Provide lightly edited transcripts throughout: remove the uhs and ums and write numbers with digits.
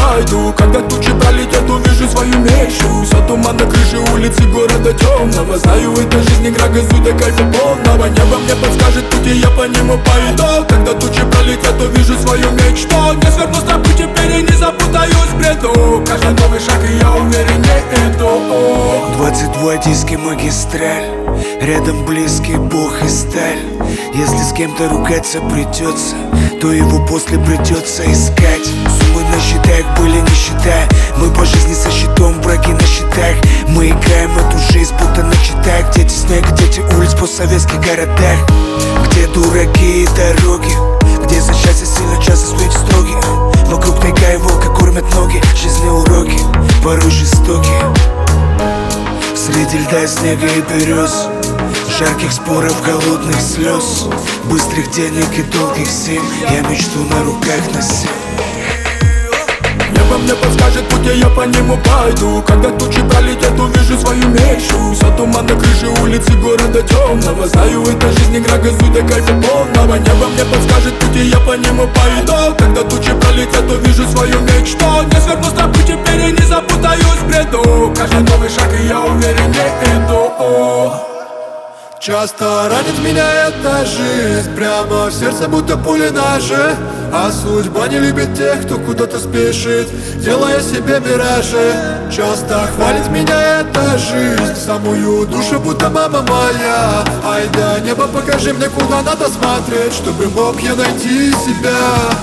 пойду. Когда тучи пролетят, увижу свою мечту. Вся туман на крыше улицы города темного. Знаю, в этой жизни игра газуй до кайфа полного. Небо мне подскажет путь, и я по нему пойду. Когда тучи пролетят, увижу свою мечту. Не сверну с тобой теперь и не запутаюсь в бреду. Каждый новый шаг, и я увереннее иду. 22 диски магистраль, рядом близкий бог и сталь. Если с кем-то ругаться придется, то его после придется искать. Суммы на счетах были не считая. Мы по жизни со счетом, враги на счетах. Мы играем эту жизнь, будто на читах. Дети снега, дети улиц по советских городах. Где дураки и дороги, где за счастье сильно часто судите строгие. Вокруг тайга и волка кормят ноги. Жизни уроки, порой жестокие. Среди льда, снега и берез, жарких споров, голодных слез, быстрых денег и долгих зим, я мечту на руках носил. Небо мне подскажет путь, и я по нему пойду. Когда тучи пролетят, увижу свою мечту. Вся туман на крыше улицы города темного. Знаю, в этой жизни игра газуй до кайфа полного. Небо мне подскажет путь, и я по нему пойду. Когда тучи пролетят, увижу свою мечту. Не сверну с тобой теперь и не запутаюсь в бреду. Каждый новый шаг, и я увереннее иду. Часто ранит меня эта жизнь, прямо в сердце будто пули ножи. А судьба не любит тех, кто куда-то спешит, делая себе миражи. Часто хвалит меня эта жизнь, в самую душу будто мама моя. Ай да небо, покажи мне, куда надо смотреть, чтобы мог я найти себя.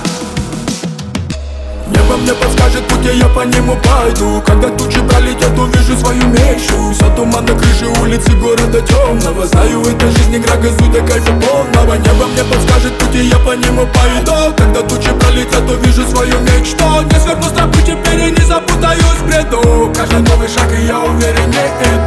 Небо мне подскажет путь, и я по нему пойду. Когда тучи пролетят, увижу свою мечту. Вся туман на крыше улицы города темного. Знаю, в этой жизни игра газуй до кайфа полного. Небо мне подскажет путь, и я по нему пойду. Когда тучи пролетят, увижу свою мечту. Не сверну с тобой теперь и не запутаюсь в бреду. Каждый новый шаг, и я увереннее иду.